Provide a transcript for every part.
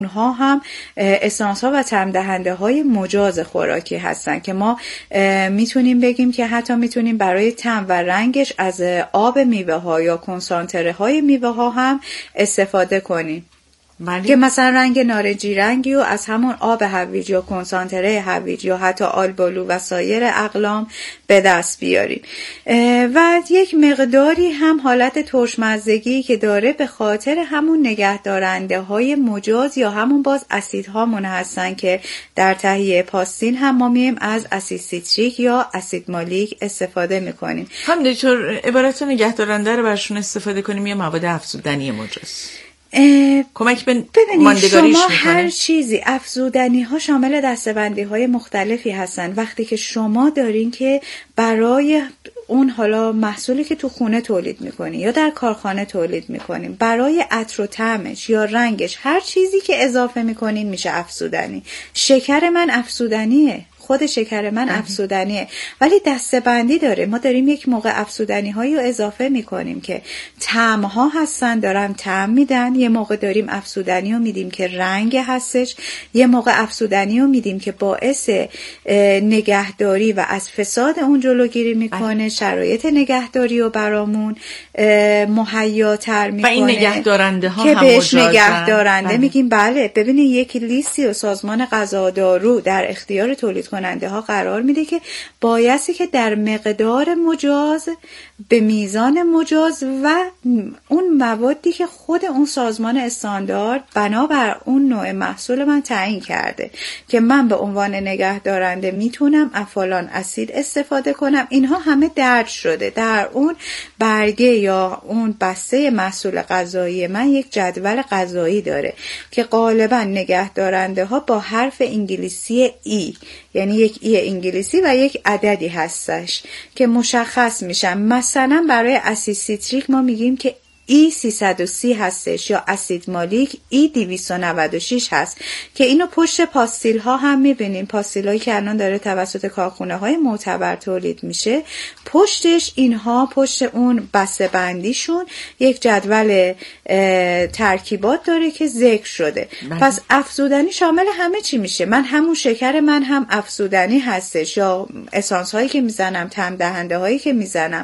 اونها هم اسانس ها و طعم دهنده های مجاز خوراکی هستن که ما میتونیم بگیم که حتی میتونیم برای طعم و رنگش از آب میوه ها یا کنسانتره های میوه ها هم استفاده کنیم. که مثلا رنگ نارنجی رنگی و از همون آب هویج یا کنسانتره هویج یا حتی آلبالو و سایر اقلام به دست بیاریم. و یک مقداری هم حالت ترشمزگی که داره به خاطر همون نگهدارنده های مجاز یا همون باز اسیدهامون هستن که در تهیه پاستیل هم ما میم از اسید سیتریک یا اسید مالیک استفاده میکنیم. هم دکتر عبارت نگهدارنده رو برشون استفاده کنیم یا مواد افزودنی مجاز؟ کمک به ماندگاریش شما میکنه؟ هر چیزی افزودنی ها شامل دسته‌بندی های مختلفی هستن. وقتی که شما دارین که برای اون حالا محصولی که تو خونه تولید میکنی یا در کارخانه تولید میکنیم برای عطر و طعمش یا رنگش هر چیزی که اضافه میکنین میشه افزودنی. شکر من افزودنیه، خود شکر من افزودنیه، ولی دسته‌بندی داره. ما داریم یک موقع افزودنی هایی رو اضافه میکنیم که طعم ها هستن، دارن طعم میدن. یه موقع داریم افزودنی رو میدیم که رنگ هستش. یه موقع افزودنی رو میدیم که باعث نگهداری و از فساد اون جلوگیری میکنه، شرایط نگهداری رو برامون مهیاتر میکنه. و این نگهدارنده ها که هم بهش مجازن. نگهدارنده میگیم. بله ببینید یک لیستی و سازمان غذا و دارو در اختیار تولید کننده ها قرار میده که بایستی که در مقدار مجاز به میزان مجاز و اون موادی که خود اون سازمان استاندارد بنابر اون نوع محصول من تعیین کرده که من به عنوان نگهدارنده میتونم فلان اسید استفاده کنم، اینها همه درج شده در اون برگه یا اون بسته محصول غذایی من. یک جدول غذایی داره که غالبا نگهدارنده ها با حرف انگلیسی ای، یعنی یک ای انگلیسی و یک عددی هستش که مشخص میشن. مثلا برای اسید سیتریک ما میگیم که E330 هستش یا اسید مالیک E296 هست که اینو پشت پاستیل ها هم میبینیم. پاستیل هایی که الان داره توسط کارخونه های معتبر تولید میشه، پشتش اینها، پشت اون بسته بندیشون یک جدول ترکیبات داره که ذکر شده. پس افزودنی شامل همه چی میشه. من همون شکر من هم افزودنی هستش یا اسانس هایی که میزنم، طعم دهنده هایی که میزنم.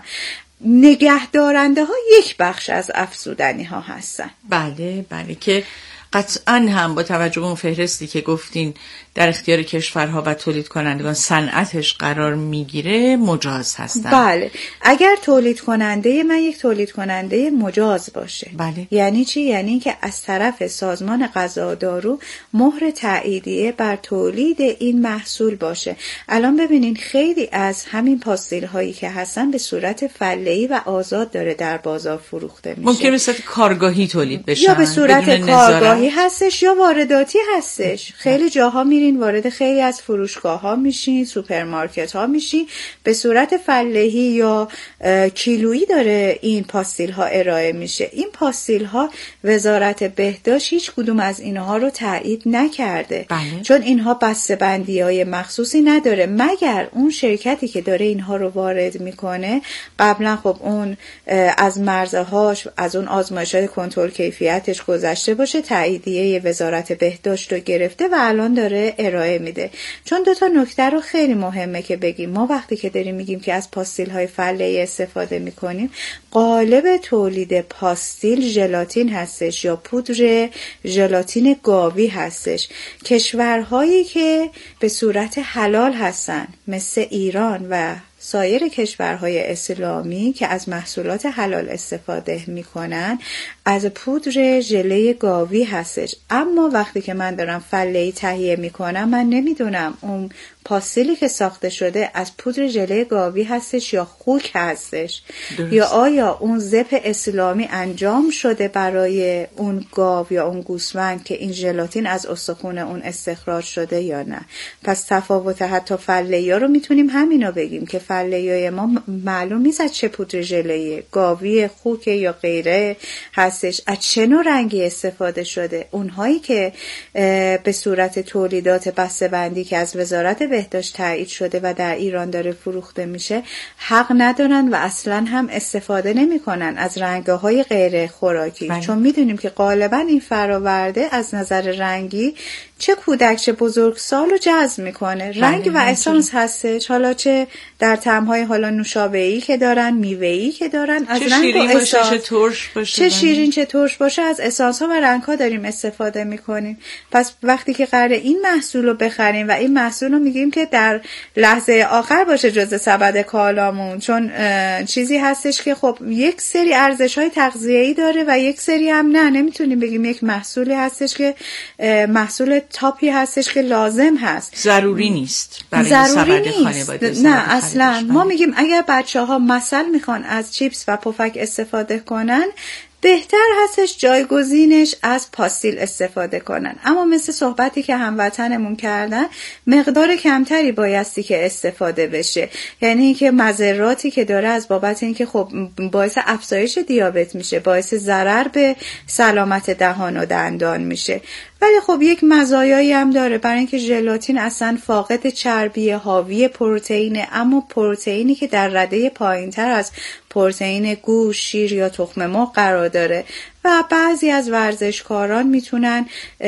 نگهدارنده ها یک بخش از افزودنی ها هستن. بله که قطعا هم با توجه به اون فهرستی که گفتین در اختیار کشورها و تولید کنندگان صنعتش قرار میگیره مجاز هستن. بله اگر تولید کننده من یک تولید کننده مجاز باشه. بله. یعنی چی؟ یعنی که از طرف سازمان غذا و دارو مهر تاییدیه بر تولید این محصول باشه. الان ببینین خیلی از همین پاستیل هایی که هستن به صورت فله‌ای و آزاد داره در بازار فروخته میشه. ممکنه به صورت کارگاهی تولید بشن یا به صورت کارگاهی هستش یا وارداتی هستش. خیلی جاها میرین وارد خیلی از فروشگاه ها میشین، سوپرمارکت ها میشین، به صورت فلهی یا کیلویی داره این پاستیل ها ارائه میشه. این پاستیل ها وزارت بهداشت هیچ کدوم از اینها رو تایید نکرده. بله. چون اینها بسته‌بندی های مخصوصی نداره، مگر اون شرکتی که داره اینها رو وارد میکنه قبلا خب اون از مرزهاش، از اون آزمایشات کنترل کیفیتش گذشته باشه، تاییدیه وزارت بهداشت رو گرفته و الان داره ارائه میده. چون دو تا نکته رو خیلی مهمه که بگیم. ما وقتی که داریم میگیم که از پاستیل های فله‌ای استفاده میکنیم، قالب تولید پاستیل ژلاتین هستش یا پودر ژلاتین گاوی هستش. کشورهایی که به صورت حلال هستن مثل ایران و سایر کشورهای اسلامی که از محصولات حلال استفاده میکنن از پودر ژله گاوی هستش. اما وقتی که من دارم فله‌ای تهیه میکنم، من نمیدونم اون پاستیلی که ساخته شده از پودر ژله گاوی هستش یا خوک هستش درست. یا آیا اون ذبح اسلامی انجام شده برای اون گاو یا اون گوسفند که این ژلاتین از استخوان اون استخراج شده یا نه. پس تفاوت حتی فله‌ای ها رو میتونیم همینا بگیم که فله‌ای ما معلوم نیست از چه پودر ژله‌ای، گاوی، خوک یا غیره هستش، از چه نوع رنگی استفاده شده. اونهایی که به صورت تولیدات بسته‌بندی که از وزارت بهداشت تایید شده و در ایران داره فروخته میشه حق ندارن و اصلا هم استفاده نمی‌کنن از رنگ‌های غیر خوراکی. چون میدونیم که غالبا این فراورده از نظر رنگی چه کودک چه بزرگسال رو جذب میکنه. رنگ و اسانس هستش، حالا چه در طعم‌های حالا نوشابه‌ای که دارن، میوه‌ای که دارن، از رنگ و اسانس، چه ترش باشه، چه شیرین چه ترش باشه، از اسانس‌ها و رنگ‌ها داریم استفاده میکنیم. پس وقتی که قراره این محصول رو بخریم و این محصول رو میگیم که در لحظه آخر باشه جزء سبد کالامون، چون چیزی هستش که خب یک سری ارزش‌های تغذیه‌ای داره و یک سری هم نه، نمیتونیم بگیم یک محصولی هستش که محصول تاپی هستش که لازم هست، ضروری نیست برای سبد خانواده. نه اصلا. ما میگیم اگر بچه‌ها مثلا میخوان از چیپس و پفک استفاده کنن بهتر هستش جایگزینش از پاستیل استفاده کنن. اما مثل صحبتی که هموطنمون کردن مقدار کمتری بایستی که استفاده بشه، یعنی اینکه مضراتی که داره از بابت اینکه خب باعث افزایش دیابت میشه، باعث ضرر به سلامت دهان و دندان میشه. ولی خب یک مزایایی هم داره، برای اینکه ژلاتین اصلا فاقد چربی، حاوی پروتئینه، اما پروتئینی که در رده پایینتر از پروتئین گوشت، شیر یا تخم مرغ قرار داره و بعضی از ورزشکاران میتونن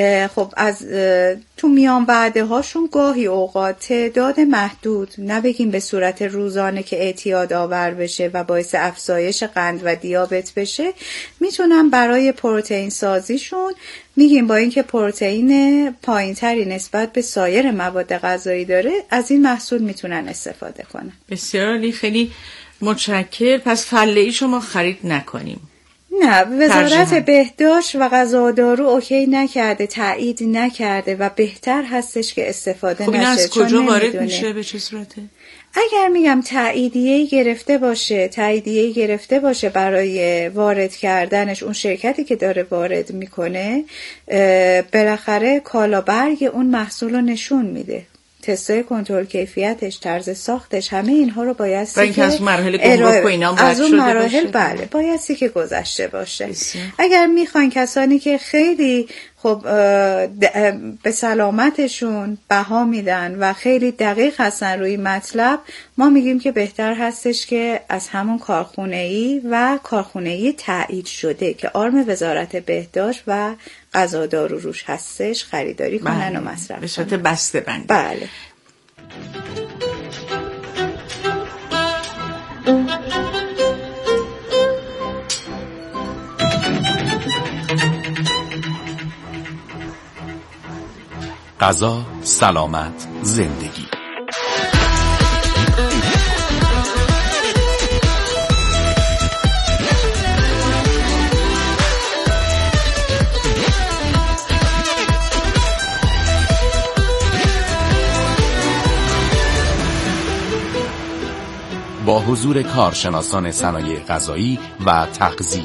خب از تو میان وعده هاشون گاهی اوقات تعداد محدود، نه بگیم به صورت روزانه که اعتیاد آور بشه و باعث افزایش قند و دیابت بشه، میتونن برای پروتئین سازیشون، میگیم با اینکه پروتئین پایینتری نسبت به سایر مواد غذایی داره، از این محصول میتونن استفاده کنن. بسیار عالی، خیلی متشکر. پس فله‌ای شما خرید نکنیم؟ نه، وزارت بهداشت و غذا و دارو اوکی نکرده، تایید نکرده و بهتر هستش که استفاده نشه. خب این از کجا وارد میشه، به چه صورته؟ اگر میگم تاییدیه‌ای گرفته باشه برای وارد کردنش اون شرکتی که داره وارد میکنه، بالاخره کالابرگ اون محصول رو نشون میده، تستای کنترل کیفیتش، طرز ساختش، همه اینها رو بایستی که از مرحله گمرک و اینا از اون مراحل بله بایستی که گذشته باشه. اگر میخوان کسانی که خیلی خب به سلامتشون بها میدن و خیلی دقیق هستن روی مطلب، ما میگیم که بهتر هستش که از همون کارخونه‌ای و کارخونه‌ای تایید شده که آرم وزارت بهداشت و غذا و دارو روش هستش خریداری کنن و مصرف کنن به صورت بسته‌بندی. بله. غذا، سلامت، زندگی. با حضور کارشناسان صنایع غذایی و تغذیه.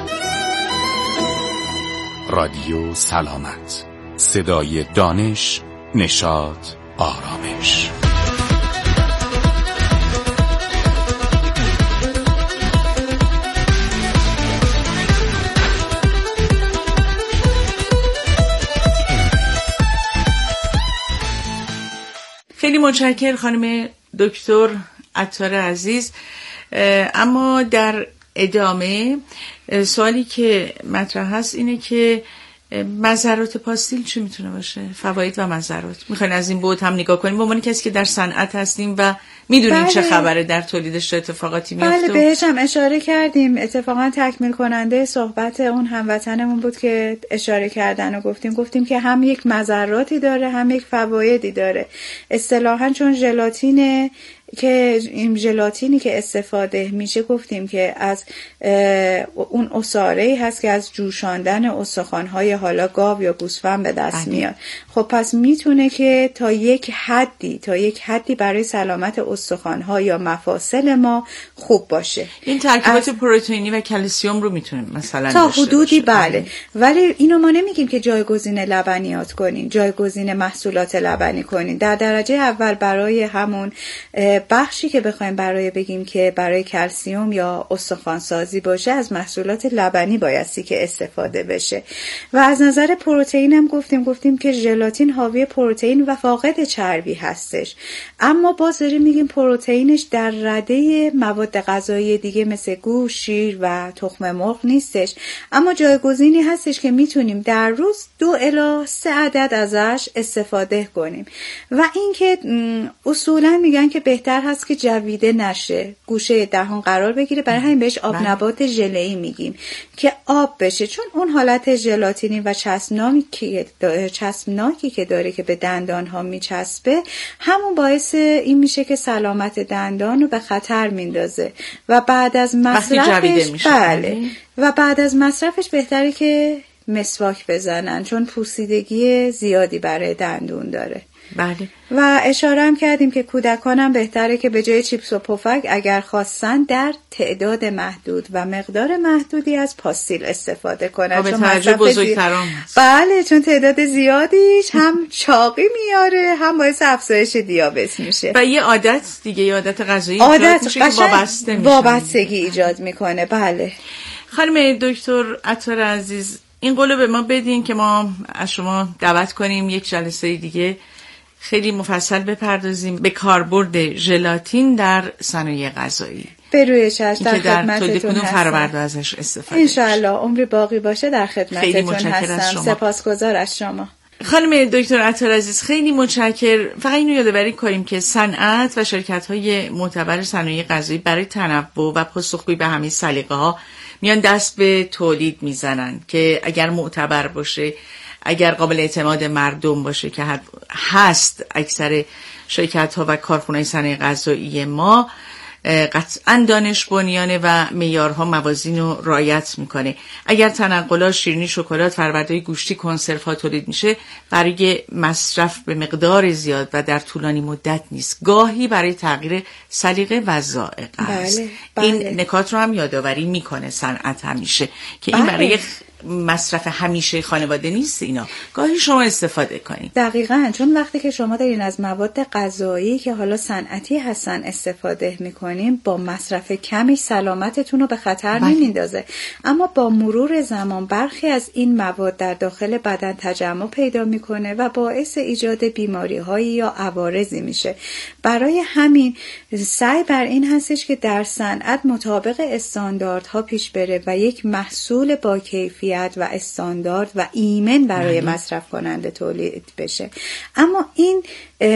رادیو سلامت، صدای دانش، نشاط، آرامش. خیلی متشکرم خانم دکتر عطار عزیز. اما در ادامه سوالی که مطرح هست اینه که مضرات پاستیل چی میتونه باشه؟ فواید و مضرات. میخواین از این بعد هم نگاه کنیم به عنوان کسی که در صنعت هستیم و میدونیم چه خبره در تولیدش چه اتفاقاتی میفته. بله، بهش هم اشاره کردیم. اتفاقا تکمیل کننده صحبت اون هموطنمون بود که اشاره کردن و گفتیم که هم یک مضراتی داره هم یک فوایدی داره. اصطلاحاً چون ژلاتین که این ژلاتینی که استفاده میشه گفتیم که از اون عصاره‌ای هست که از جوشاندن استخوان‌های حالا گاو یا گوسفند به دست میاد. خب پس میتونه که تا یک حدی برای سلامت استخوان‌ها یا مفاصل ما خوب باشه. این ترکیبات پروتئینی و کلسیم رو میتونه مثلا تا حدودی بله. ولی اینو ما نمیگیم که جایگزین لبنیات کنین، جایگزین محصولات لبنی کنین. در درجه اول برای همون بخشی که بخوایم برای بگیم که برای کلسیوم یا استخوانسازی باشه از محصولات لبنی بایستی که استفاده بشه. و از نظر پروتئین هم گفتیم که ژلاتین حاوی پروتئین و فاقد چربی هستش، اما باز داریم میگیم پروتئینش در رده مواد غذایی دیگه مثل گوشت، شیر و تخم مرغ نیستش، اما جایگزینی هستش که میتونیم در روز 2 الی 3 عدد ازش استفاده کنیم. و اینکه اصولا میگن که بهتر هست که جویده نشه، گوشه دهان قرار بگیره، برای همین بهش آب نبات ژله‌ای میگیم که آب بشه، چون اون حالت ژلاتینی و چسبناکی که داره که به دندان ها میچسبه همون باعث این میشه که سلامت دندان رو به خطر میندازه و بعد از مصرفش بعد از مصرفش بهتره که مسواک بزنن، چون پوسیدگی زیادی برای دندون داره. بله. و اشاره هم کردیم که کودکانم بهتره که به جای چیپس و پفک اگر خواستن در تعداد محدود و مقدار محدودی از پاستیل استفاده کنن، چون مصرف بزرگتران هست. بله، چون تعداد زیادیش هم چاقی میاره، هم باعث افزایش دیابت میشه و یه عادت دیگه، یه عادت غذایی ایجاد میشه که وابستگی ایجاد میکنه. بله. خانم دکتر عطار عزیز، این قولو به ما بدین که ما از شما دعوت کنیم یک جلسه دیگه خیلی مفصل بپردازیم به کاربرد ژلاتین در صنایع غذایی. به روی چشم در خدمتتون هستم. فرآورده ازش استفاده انشالله عمری باقی باشه در خدمتتون هستم. سپاسگزار از شما. خانم دکتر عطار عزیز خیلی متشکرم. فقط اینو یادآوری کنیم که صنعت و شرکت‌های معتبر صنایع غذایی برای تنوع و پاسخگویی به همین سلیقه‌ها میان دست به تولید میزنن که اگر معتبر باشه، اگر قابل اعتماد مردم باشه که هست اکثر شرکت‌ها و کارخانه‌های صنایع غذایی ما، قطعاً دانش بنیانه و معیارها موازین رو رعایت میکنه. اگر تنقلات، شیرینی، شکلات، فرآورده‌های گوشتی، کنسروها تولید میشه برای مصرف به مقدار زیاد و در طولانی مدت نیست، گاهی برای تغییر سلیقه و ذائقه است. بله. این نکات رو هم یادآوری میکنه صنعت همیشه که این برای مصرف همیشه خانواده نیست، اینا گاهی شما استفاده کنید. دقیقاً، چون وقتی که شما دارین از مواد غذایی که حالا صنعتی هستن استفاده میکنین، با مصرف کمی سلامتتون رو به خطر نمیندازه، اما با مرور زمان برخی از این مواد در داخل بدن تجمع پیدا میکنه و باعث ایجاد بیماری‌هایی یا عوارضی میشه. برای همین سعی بر این هستش که در صنعت مطابق استانداردها پیش بره و یک محصول با کیفیت و استاندارد و ایمن برای مصرف کننده تولید بشه. اما این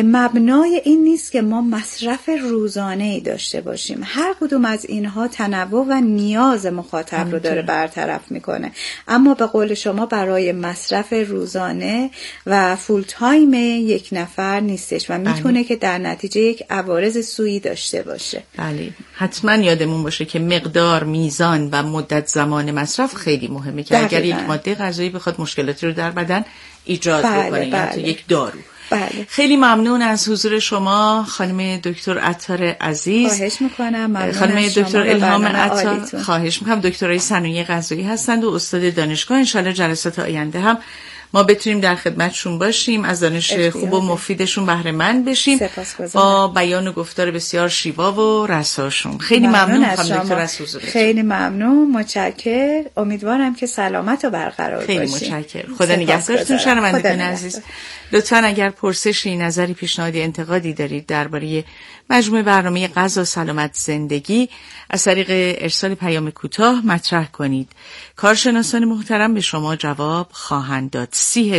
مبنای این نیست که ما مصرف روزانه‌ای داشته باشیم. هر کدوم از اینها تنوع و نیاز مخاطب رو داره برطرف میکنه، اما به قول شما برای مصرف روزانه و فول تایم یک نفر نیستش و میتونه که در نتیجه یک عوارض سوئی داشته باشه. بله، حتما یادمون باشه که مقدار، میزان و مدت زمان مصرف خیلی مهمه که اگر یک ماده غذایی بخواد مشکلاتی رو در بدن ایجاد بکنه یا حتی یک دارو. بله. خیلی ممنون از حضور شما خانم دکتر عطار عزیز. خواهش میکنم. خانم دکتر الهام عطار، خواهش میکنم، دکترای صنایع غذایی هستند و استاد دانشگاه. انشالله جلسات آینده هم ما بتونیم در خدمتشون باشیم، از دانش خوب و مفیدشون بهره مند بشیم با بیان و گفتار بسیار شیوا و رساشون. خیلی ممنون خانم دکتر از حضورتون. خیلی ممنون، متشکرم. امیدوارم که سلامت و برقرار باشید. خیلی متشکرم. خدا نگهدارتون. شنوندگان عزیز، لطفاً اگر پرسشی، نظری، پیشنهادی، انتقادی دارید درباره مجموعه برنامه غذا سلامت زندگی از طریق ارسال پیام کوتاه مطرح کنید. کارشناسان محترم به شما جواب خواهند داد.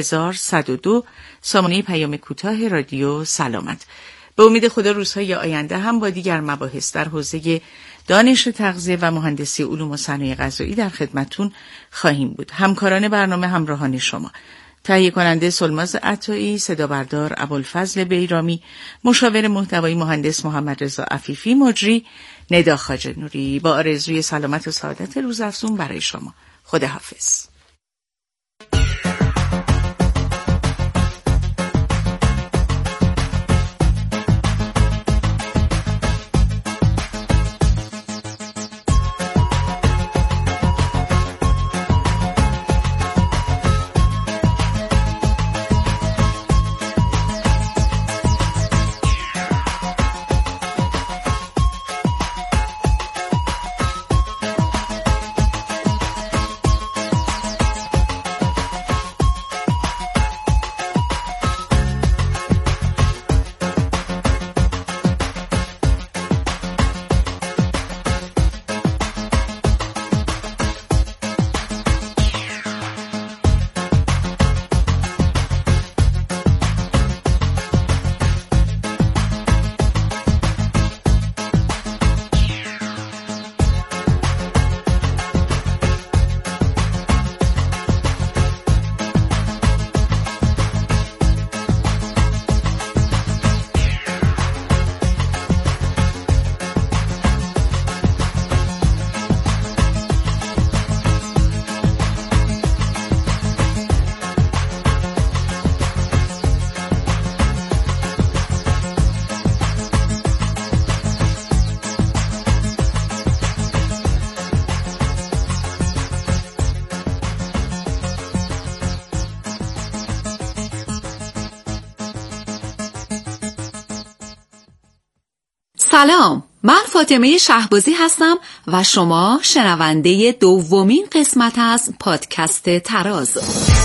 30102 سامانه پیام کوتاه رادیو سلامت. به امید خدا روزهای آینده هم با دیگر مباحث در حوزه دانش تغذیه و مهندسی علوم و صنایع غذایی در خدمتتون خواهیم بود. همکاران برنامه همراهان شما: تهیه کننده سلماز عطایی، صدا بردار ابوالفضل بیرامی، مشاور محتوایی مهندس محمد رضا عفیفی، مجری ندا خواجه نوری. با آرزوی سلامت و سعادت روزافزون برای شما. خداحافظ. سلام، من فاطمه شهبازی هستم و شما شنونده دومین قسمت از پادکست تراز.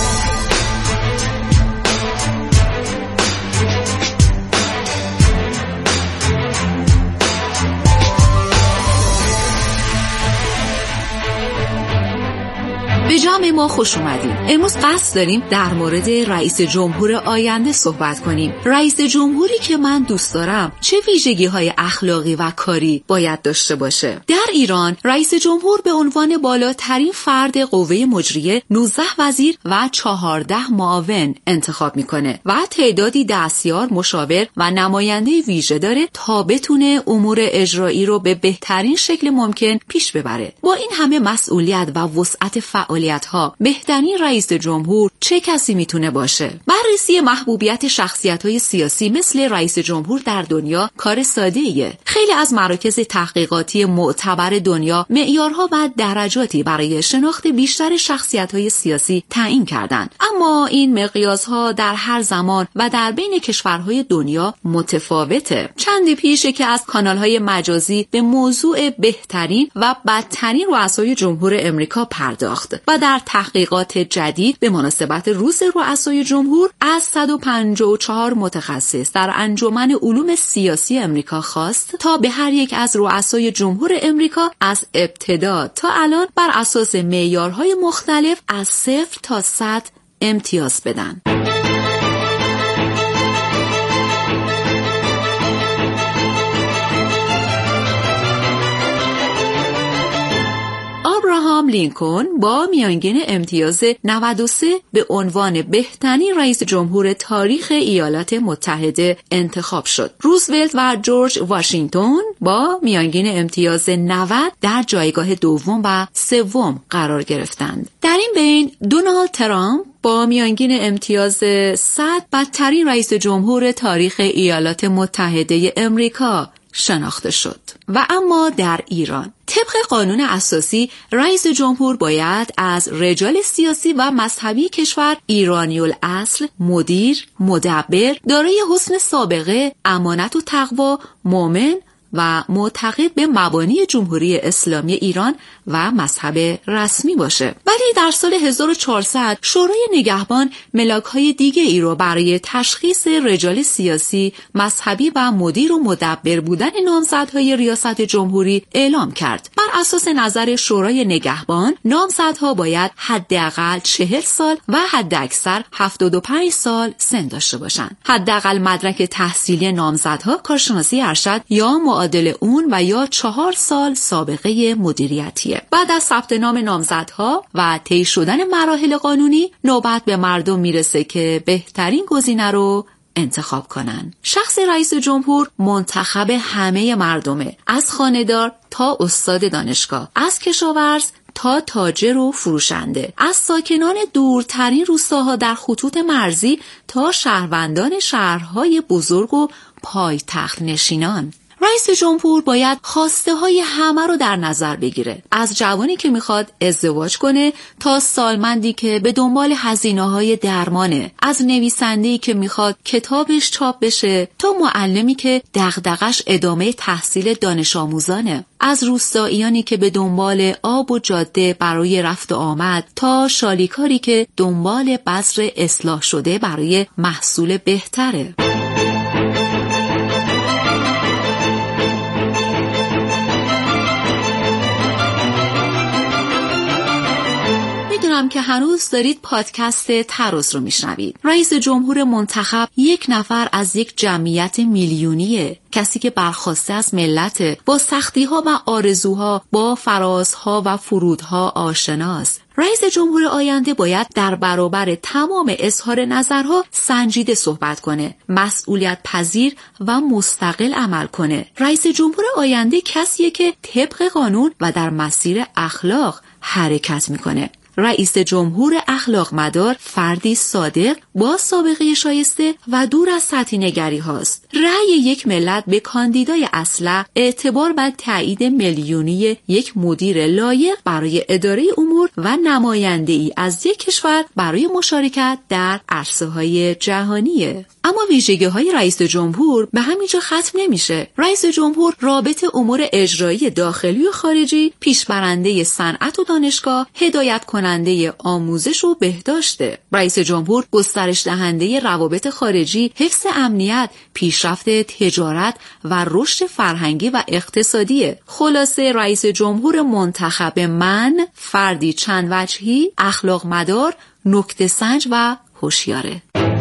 به جمع ما خوش اومدید. امروز قصد داریم در مورد رئیس جمهور آینده صحبت کنیم. رئیس جمهوری که من دوست دارم چه ویژگی‌های اخلاقی و کاری باید داشته باشه؟ در ایران رئیس جمهور به عنوان بالاترین فرد قوه مجریه 19 وزیر و 14 معاون انتخاب میکنه و تعدادی دستیار، مشاور و نماینده ویژه داره تا بتونه امور اجرایی رو به بهترین شکل ممکن پیش ببره. با این همه مسئولیت و وسعت فعالیت‌ها، بهترین رئیس جمهور چه کسی میتونه باشه؟ بررسی محبوبیت شخصیت‌های سیاسی مثل رئیس جمهور در دنیا کار ساده‌ایه. خیلی از مراکز تحقیقاتی معتبر دنیا معیارها و درجاتی برای شناخت بیشتر شخصیت‌های سیاسی تعیین کردند. اما این مقیاس‌ها در هر زمان و در بین کشورهای دنیا متفاوته. چند پیشه که از کانال‌های مجازی به موضوع بهترین و بدترین رؤسای جمهور امریکا پرداخت و در تحقیقات جدید به مناسبت روز رؤسای جمهور از 154 متخصص در انجمن علوم سیاسی امریکا خواست تا به هر یک از رؤسای جمهور امریکا از ابتدا تا الان بر اساس معیارهای مختلف از 0 تا 100 امتیاز بدن. ابراهام لینکلن با میانگین امتیاز 93 به عنوان بهترین رئیس جمهور تاریخ ایالات متحده انتخاب شد. روزولت و جورج واشنگتن با میانگین امتیاز 90 در جایگاه دوم و سوم قرار گرفتند. در این بین دونالد ترامپ با میانگین امتیاز 100 بدترین رئیس جمهور تاریخ ایالات متحده امریکا شناخته شد. و اما در ایران طبق قانون اساسی رئیس جمهور باید از رجال سیاسی و مذهبی کشور ایرانی الاصل، مدیر، مدبر، دارای حسن سابقه، امانت و تقوا، مؤمن و معتقد به مبانی جمهوری اسلامی ایران و مذهب رسمی باشه. ولی در سال 1400 شورای نگهبان ملاک‌های دیگه ای رو برای تشخیص رجال سیاسی، مذهبی و مدیر و مدبر بودن نامزدهای ریاست جمهوری اعلام کرد. بر اساس نظر شورای نگهبان نامزدها باید حداقل 40 سال و حداکثر 75 سال سن داشته باشند. حداقل مدرک تحصیلی نامزدها کارشناسی ارشد یا معادل اون و یا 4 سال سابقه مدیریتیه. بعد از ثبت نام نامزدها و طی شدن مراحل قانونی نوبت به مردم میرسه که بهترین گزینه رو انتخاب کنن. شخص رئیس جمهور منتخب همه مردمه، از خانه‌دار تا استاد دانشگاه، از کشاورز تا تاجر و فروشنده، از ساکنان دورترین روستاها در خطوط مرزی تا شهروندان شهرهای بزرگ و پایتخت نشینان. رئیس جمهور باید خواسته های همه رو در نظر بگیره، از جوانی که میخواد ازدواج کنه تا سالمندی که به دنبال هزینه‌های درمانه، از نویسنده‌ای که میخواد کتابش چاپ بشه تا معلمی که دغدغش ادامه تحصیل دانش آموزانه، از روستاییانی که به دنبال آب و جاده برای رفت و آمد تا شالیکاری که دنبال بذر اصلاح شده برای محصول بهتره. میدونم که هنوز دارید پادکست تراز رو میشنوید. رئیس جمهور منتخب یک نفر از یک جمعیت میلیونیه، کسی که برخواسته از ملت، با سختی‌ها و آرزوها، با فرازها و فرودها آشناست. رئیس جمهور آینده باید در برابر تمام اظهار نظرها سنجیده صحبت کنه، مسئولیت پذیر و مستقل عمل کنه. رئیس جمهور آینده کسیه که طبق قانون و در مسیر اخلاق حرکت میکنه. رئیس جمهور اخلاق مدار فردی صادق با سابقه شایسته و دور از سطحی نگری هاست. رأی یک ملت به کاندیدای اصلح اعتبار بر تایید میلیونی یک مدیر لایق برای اداره امور و نماینده‌ای از یک کشور برای مشارکت در عرصه‌های جهانیه. اما ویژگی‌های رئیس جمهور به همینجا ختم نمیشه. رئیس جمهور رابط امور اجرایی داخلی و خارجی، پیشبرنده صنعت و دانشگاه، هدایت کننده آموزش و بهداشته. رئیس جمهور گسترش دهنده روابط خارجی، حفظ امنیت، پیشرفت تجارت و رشد فرهنگی و اقتصادیه. خلاصه رئیس جمهور منتخب من فردی چند وجهی، اخلاق مدار، نکته سنج و هوشیاره.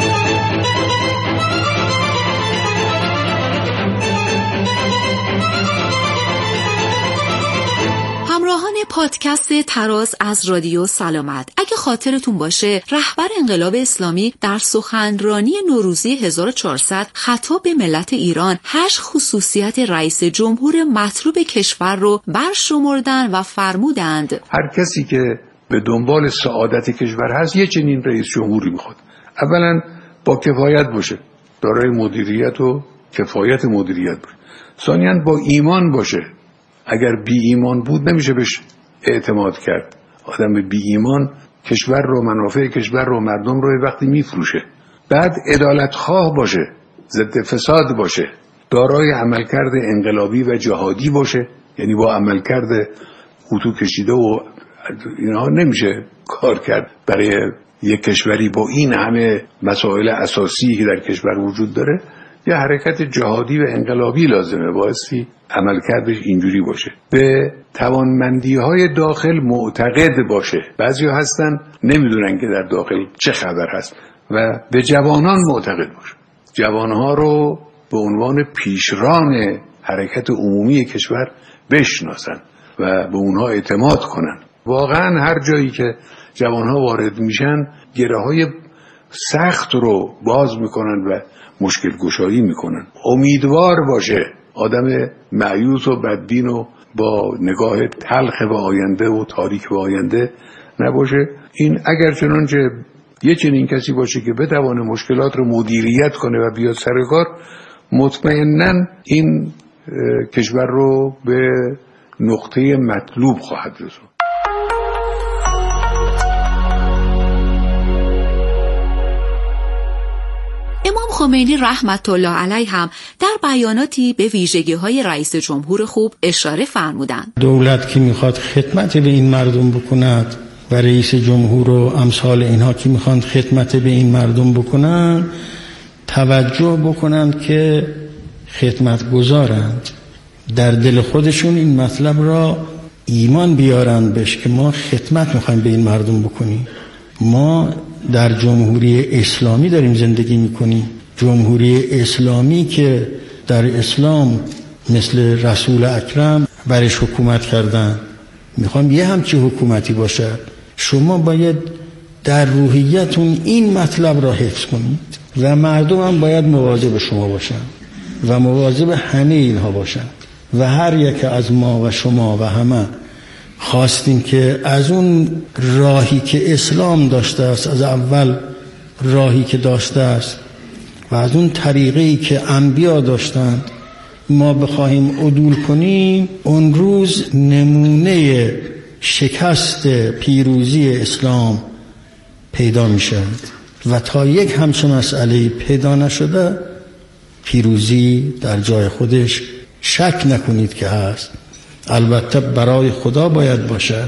همراهان پادکست تراز از رادیو سلامت، اگه خاطرتون باشه رهبر انقلاب اسلامی در سخنرانی نوروزی 1400 خطاب به ملت ایران 8 خصوصیت رئیس جمهور مطلوب کشور رو برشمردن و فرمودند هر کسی که به دنبال سعادت کشور هست یه چنین رئیس جمهوری میخواد. اولا با کفایت باشه، دارای مدیریت و کفایت مدیریت باشه. ثانیاً با ایمان باشه. اگر بی ایمان بود نمیشه بهش اعتماد کرد. آدم بی ایمان کشور رو، منافع کشور رو، مردم رو وقتی میفروشه. بعد عدالت خواه باشه، ضد فساد باشه، دارای عملکرد انقلابی و جهادی باشه. یعنی با عملکرد اتو کشیده و اینها نمیشه کار کرد. برای یک کشوری با این همه مسائل اساسی که در کشور وجود داره یه حرکت جهادی و انقلابی لازمه، بایستی عملکردش اینجوری باشه. به توانمندی‌های داخل معتقد باشه. بعضیا هستن نمیدونن که در داخل چه خبر هست و به جوانان معتقد باشه. جوانها رو به عنوان پیشران حرکت عمومی کشور بشناسن و به اونها اعتماد کنن. واقعا هر جایی که جوانها وارد میشن گره‌های سخت رو باز میکنن و مشکل گشایی میکنن. امیدوار باشه، آدم مایوس و بدبین و با نگاه تلخ به آینده و تاریک به آینده نباشه. این اگر چنانچه یه چنین کسی باشه که بتوانه مشکلات رو مدیریت کنه و بیاد سر کار، مطمئناً این کشور رو به نقطه مطلوب خواهد رسوند. امام خمینی رحمت الله علیه هم در بیاناتی به ویژگی‌های رئیس جمهور خوب اشاره فرمودند. دولت که میخواد خدمت به این مردم بکند و رئیس جمهور و امثال اینها که میخوان خدمت به این مردم بکنن، توجه بکنند که خدمت گذارند، در دل خودشون این مطلب را ایمان بیارند بهش که ما خدمت میخوایم به این مردم بکنیم. ما در جمهوری اسلامی داریم زندگی میکنیم، جمهوری اسلامی که در اسلام مثل رسول اکرم برش حکومت کردن. میخوام یه همچی حکومتی باشد. شما باید در روحیتون این مطلب را حفظ کنید و مردم هم باید مواظب شما باشن و مواظب همه اینها باشن و هر یک از ما و شما و همه خواستیم که از اون راهی که اسلام داشته است، از اول راهی که داشته است و از اون طریقی که انبیا داشتند ما بخواهیم عدول کنیم، اون روز نمونه شکست پیروزی اسلام پیدا می شود و تا یک همچون مسئله پیدا نشده پیروزی در جای خودش شک نکنید که هست، البته برای خدا باید باشد.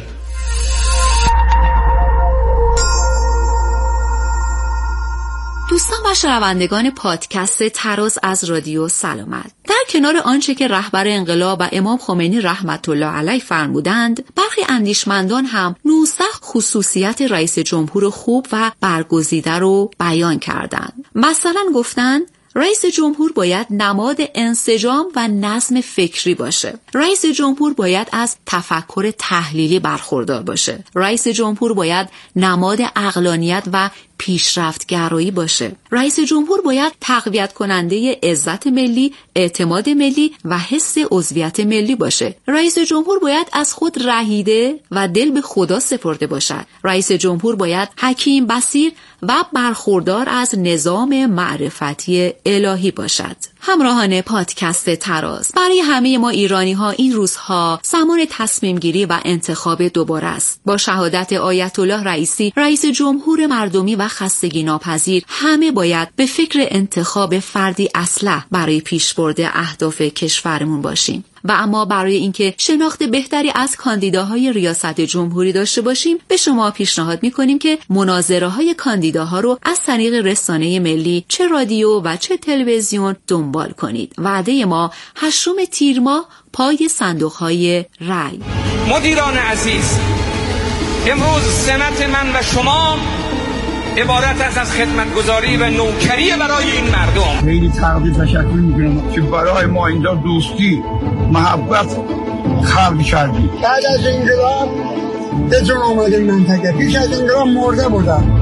دوستان و شنوندگان پادکست تراز از رادیو سلامت، در کنار آنچه که رهبر انقلاب و امام خمینی رحمت الله علیه فرمودند، برخی اندیشمندان هم 19 خصوصیت رئیس جمهور خوب و برگزیده رو بیان کردند. مثلا گفتند رئیس جمهور باید نماد انسجام و نظم فکری باشه. رئیس جمهور باید از تفکر تحلیلی برخوردار باشه. رئیس جمهور باید نماد عقلانیت و پیشرفت‌گرایی باشه. رئیس جمهور باید تقویت کننده عزت ملی، اعتماد ملی و حس عضویت ملی باشه. رئیس جمهور باید از خود رهیده و دل به خدا سپرده باشد. رئیس جمهور باید حکیم، بصیر و برخوردار از نظام معرفتی الهی باشد. همراهان پادکست تراز، برای همه ما ایرانی ها این روزها زمان تصمیم گیری و انتخاب دوباره است. با شهادت آیت الله رئیسی، رئیس جمهور مردمی و خستگی ناپذیر، همه باید به فکر انتخاب فردی اصلح برای پیشبرد اهداف کشورمون باشیم. و اما برای اینکه شناخت بهتری از کاندیداهای ریاست جمهوری داشته باشیم، به شما پیشنهاد می‌کنیم که مناظره‌های کاندیداها رو از طریق رسانه ملی، چه رادیو و چه تلویزیون دنبال کنید. وعده ما 8 تیر ماه پای صندوق‌های رای. مدیران عزیز، امروز سمت من و شما عبارت است از خدمتگزاری و نوکری برای این مردم. خیلی تقدیر تشکر میکنم که برای ما اینجا دوستی، محبت خلق کردید. بعد از انقلاب به جون آمده منطقه، پیش از انقلاب مرده بودن.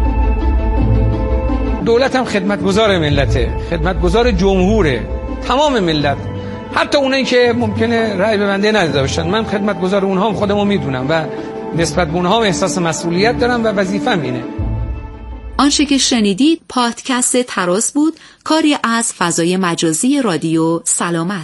دولت هم خدمتگزار ملته، خدمتگزار جمهوره، تمام ملت، حتی اونایی که ممکنه رأی به بنده نداده باشن. من خدمتگزار اونها هم خودمو میدونم و نسبت به اونها احساس مسئولیت دارم و وظیفه‌م اینه. آنچه که شنیدید پادکست تراز بود، کاری از فضای مجازی رادیو سلامت.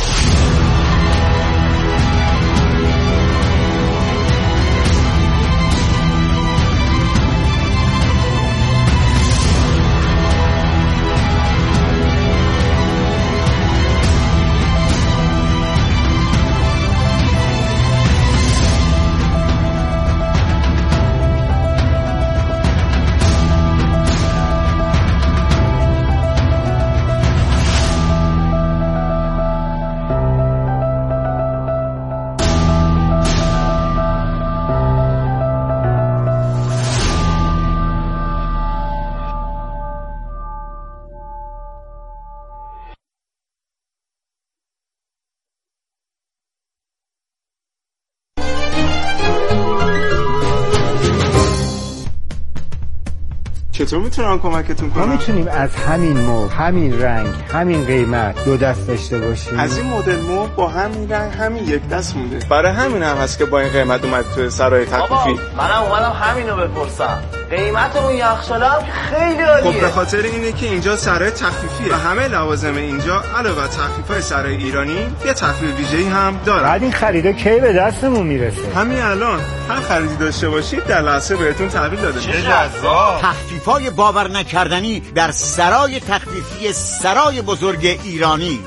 چطور میتونم کمکتون کنم؟ ما میتونیم از همین مبل، همین رنگ، همین قیمت 2 دست داشته باشیم. از این مدل مبل با همین رنگ همین 1 دست مونده. برای همین هم هست که با این قیمت اومد تو سرای تخفیفی. منم اومدم همینو بپرسم. قیمت اون یخچاله هم خیلی عالیه. خب به خاطر اینه که اینجا سرای تخفیفیه و همه لوازم اینجا علاوه بر تخفیف‌های سرای ایرانی یه تخفیف ویژه‌ای هم داره. بعد این خریدا کی به دستمون میرسه؟ همین الان هر خریدی داشته باشید در لحظه بهتون تحویل داده میشه. چه جذاب! تخفیف‌های باور نکردنی در سرای تخفیفی سرای بزرگ ایرانی.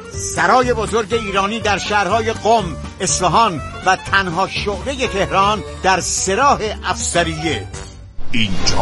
سرای بزرگ ایرانی در شهرهای قم، اصفهان و تنها شعبه تهران در سراح افسریه. اینجا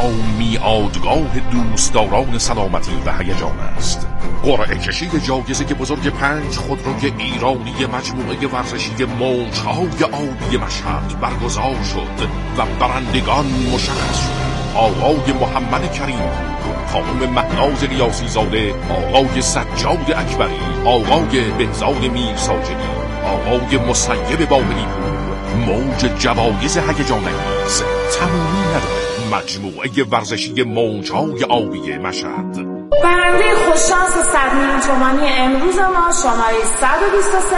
میادگاه دوستداران سلامتی و هیجان است. قرعه کشی جایزه بزرگ 5 خودروی ایرانی مجموعه ورزشی موج‌های آبی مشهد برگزار شد و برندگان مشخص شد. آقای محمد کریم، خانم مهناز ریاضی زاده، آقای سجاد اکبری، آقای بهزاد میرساجدی، آقای مسیب باقری پور. موج جوایز هیجان انگیز تمامی ندارد. مجموعه ورزشی موج‌های آبی مشهد. برنده خوششانس 100 میلیون تومانی امروز ما شماره 123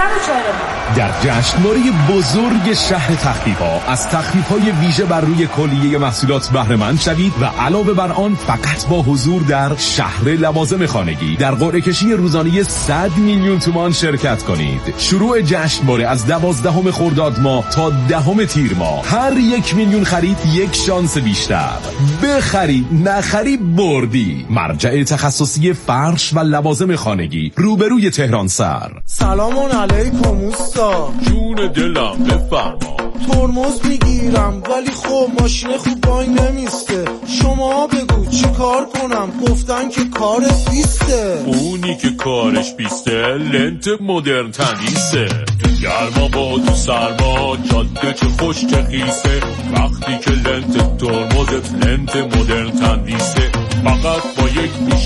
849 در جشنواره بزرگ شهر تخفیف‌ها از تخفیف‌های ویژه بر روی کلیه محصولات بهره مند شوید و علاوه بر آن فقط با حضور در شهر لوازم خانگی در قرعه کشی روزانه 100 میلیون تومان شرکت کنید. شروع جشنواره از 12 خرداد ماه تا 10 تیر ماه. هر 1 میلیون خرید 1 شانس بیشتر. بخری نخری بردی. مرجع تخصصی فرش و لوازم خانگی روبروی تهران سر. سلام علیکم اوستا. جون دلم بفرما. ترمز میگیرم ولی خب ماشین خوب وای نمیسته. شما بگو چی کار کنم؟ گفتن که کارت بیسته. اونی که کارش بیسته لنت مدرن تندیسه. تو گرما با تو سرما جاده چه خوش چه خیسه. وقتی که لنت ترمزت لنت مدرن تندیسه. فقط با یک